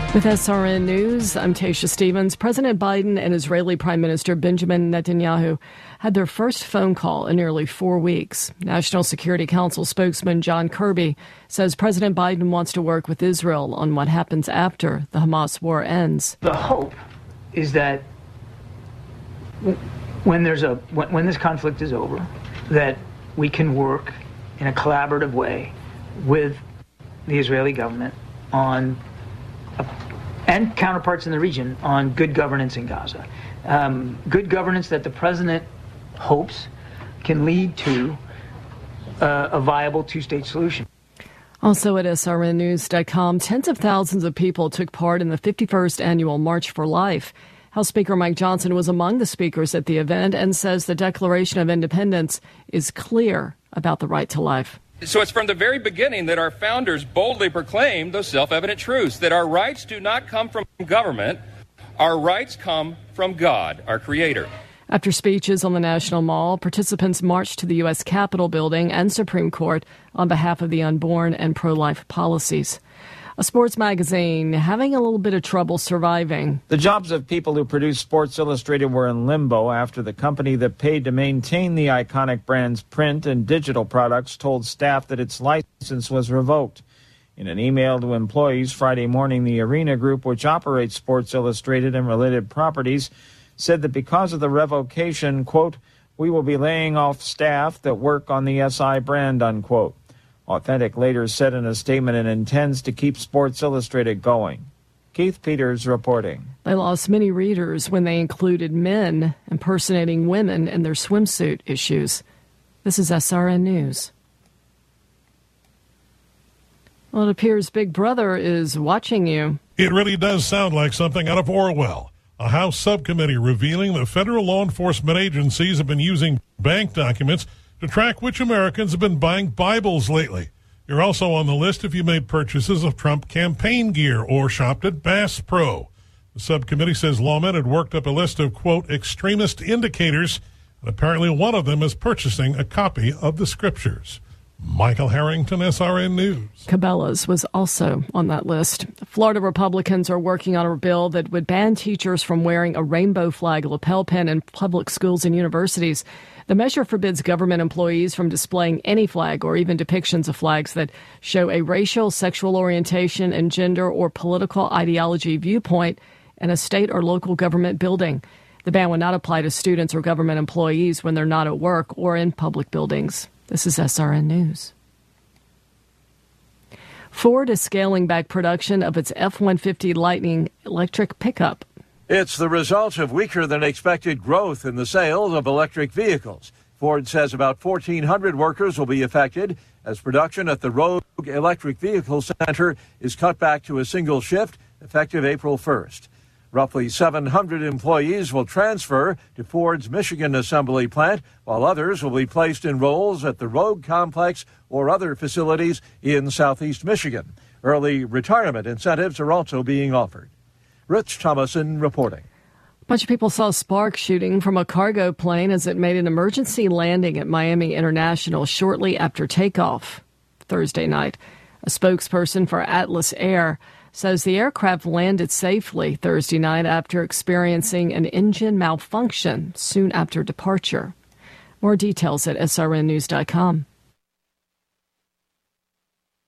With SRN News, I'm Tasha Stevens. President Biden and Israeli Prime Minister Benjamin Netanyahu had their first phone call in nearly 4 weeks. National Security Council spokesman John Kirby says President Biden wants to work with Israel on what happens after the Hamas war ends. The hope is that when this conflict is over, that we can work in a collaborative way with the Israeli government on and counterparts in the region on good governance in Gaza. Good governance that the president hopes can lead to a viable two-state solution. Also at srnnews.com, tens of thousands of people took part in the 51st annual March for Life. House Speaker Mike Johnson was among the speakers at the event and says the Declaration of Independence is clear about the right to life. So it's from the very beginning that our founders boldly proclaimed those self-evident truths, that our rights do not come from government, our rights come from God, our Creator. After speeches on the National Mall, participants marched to the U.S. Capitol building and Supreme Court on behalf of the unborn and pro-life policies. A sports magazine having a little bit of trouble surviving. The jobs of people who produced Sports Illustrated were in limbo after the company that paid to maintain the iconic brand's print and digital products told staff that its license was revoked. In an email to employees Friday morning, the Arena Group, which operates Sports Illustrated and related properties, said that because of the revocation, quote, we will be laying off staff that work on the SI brand, unquote. Authentic later said in a statement it intends to keep Sports Illustrated going. Keith Peters reporting. They lost many readers when they included men impersonating women in their swimsuit issues. This is SRN News. Well, it appears Big Brother is watching you. It really does sound like something out of Orwell. A House subcommittee revealing that federal law enforcement agencies have been using bank documents to track which Americans have been buying Bibles lately. You're also on the list if you made purchases of Trump campaign gear or shopped at Bass Pro. The subcommittee says lawmen had worked up a list of, quote, extremist indicators, and apparently one of them is purchasing a copy of the scriptures. Michael Harrington, SRN News. Cabela's was also on that list. Florida Republicans are working on a bill that would ban teachers from wearing a rainbow flag lapel pin in public schools and universities. The measure forbids government employees from displaying any flag or even depictions of flags that show a racial, sexual orientation, and gender or political ideology viewpoint in a state or local government building. The ban would not apply to students or government employees when they're not at work or in public buildings. This is SRN News. Ford is scaling back production of its F-150 Lightning electric pickup. It's the result of weaker than expected growth in the sales of electric vehicles. Ford says about 1,400 workers will be affected as production at the Rogue Electric Vehicle Center is cut back to a single shift effective April 1st. Roughly 700 employees will transfer to Ford's Michigan assembly plant, while others will be placed in roles at the Rogue complex or other facilities in southeast Michigan. Early retirement incentives are also being offered. Rich Thomason reporting. A bunch of people saw sparks shooting from a cargo plane as it made an emergency landing at Miami International shortly after takeoff Thursday night. A spokesperson for Atlas Air says the aircraft landed safely Thursday night after experiencing an engine malfunction soon after departure. More details at srnnews.com.